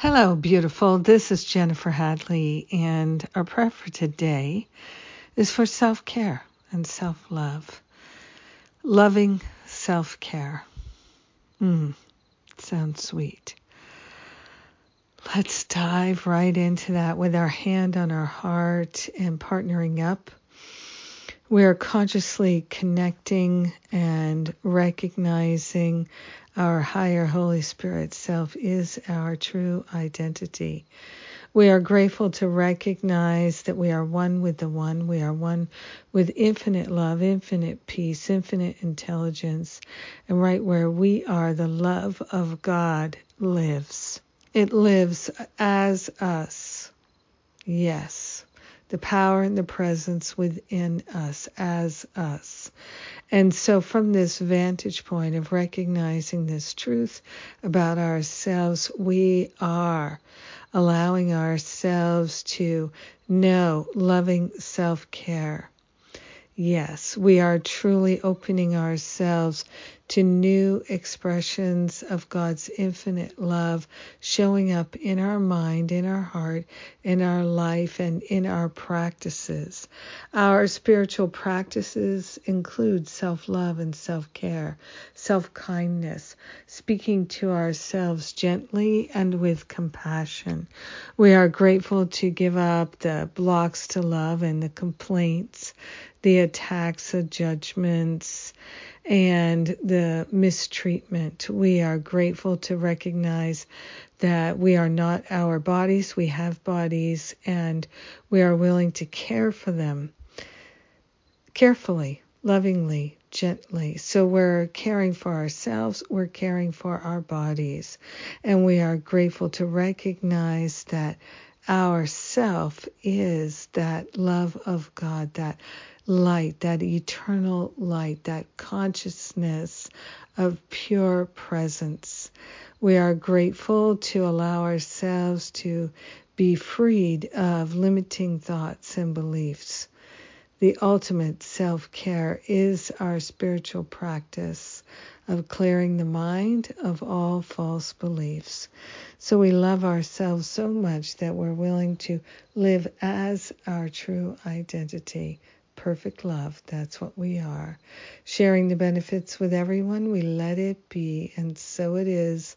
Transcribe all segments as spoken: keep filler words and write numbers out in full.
Hello, beautiful. This is Jennifer Hadley, and our prayer for today is for self-care and self-love. Loving self-care. Mm, sounds sweet. Let's dive right into that with our hand on our heart and partnering up. We are consciously connecting and recognizing our higher Holy Spirit self is our true identity. We are grateful to recognize that we are one with the One. We are one with infinite love, infinite peace, infinite intelligence. And right where we are, the love of God lives. It lives as us. Yes. The power and the presence within us as us. And so from this vantage point of recognizing this truth about ourselves, we are allowing ourselves to know loving self-care. Yes, we are truly opening ourselves to new expressions of God's infinite love showing up in our mind, in our heart, in our life, and in our practices. Our spiritual practices include self-love and self-care, self-kindness, speaking to ourselves gently and with compassion. We are grateful to give up the blocks to love and the complaints, the attacks, the judgments, and the mistreatment. We are grateful to recognize that we are not our bodies. We have bodies, and we are willing to care for them carefully, lovingly, gently. So we're caring for ourselves, we're caring for our bodies, and we are grateful to recognize that our self is that love of God, that light, that eternal light, that consciousness of pure presence. We are grateful to allow ourselves to be freed of limiting thoughts and beliefs. The ultimate self-care is our spiritual practice of clearing the mind of all false beliefs. So we love ourselves so much that we're willing to live as our true identity. Perfect love, that's what we are. Sharing the benefits with everyone, we let it be, and so it is.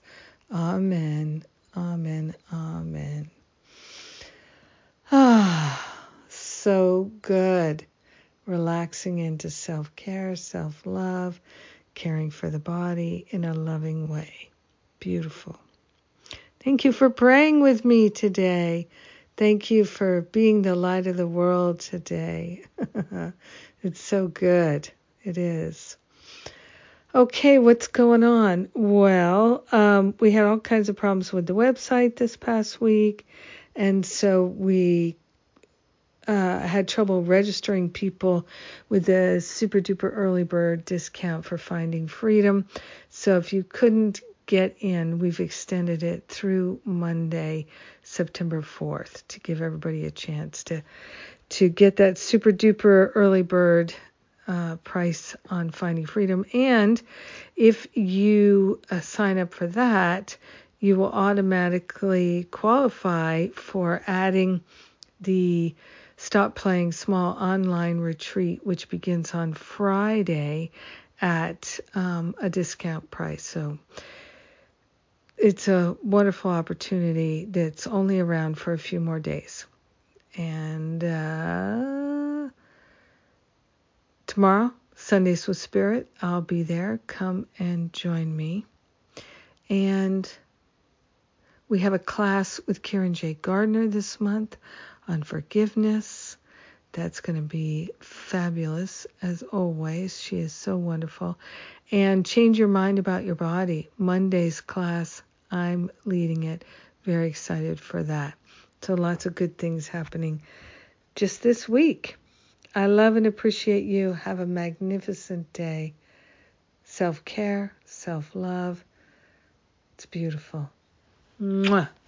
Amen, amen, amen. Ah, so good. Relaxing into self-care, self-love, caring for the body in a loving way. Beautiful. Thank you for praying with me today. Thank you for being the light of the world today. It's so good. It is. Okay, what's going on? Well, um, we had all kinds of problems with the website this past week, and so we uh, had trouble registering people with the super duper early bird discount for Finding Freedom. So if you couldn't get in, we've extended it through Monday, September fourth, to give everybody a chance to to get that super duper early bird uh, price on Finding Freedom. And if you uh, sign up for that, you will automatically qualify for adding the Stop Playing Small online retreat, which begins on Friday at um, a discount price. So it's a wonderful opportunity that's only around for a few more days. And uh, tomorrow, Sundays with Spirit, I'll be there. Come and join me. And we have a class with Karen J. Gardner this month on forgiveness. That's going to be fabulous, as always. She is so wonderful. And Change Your Mind About Your Body, Monday's class. I'm leading it. Very excited for that. So lots of good things happening just this week. I love and appreciate you. Have a magnificent day. Self-care, self-love. It's beautiful. Mwah.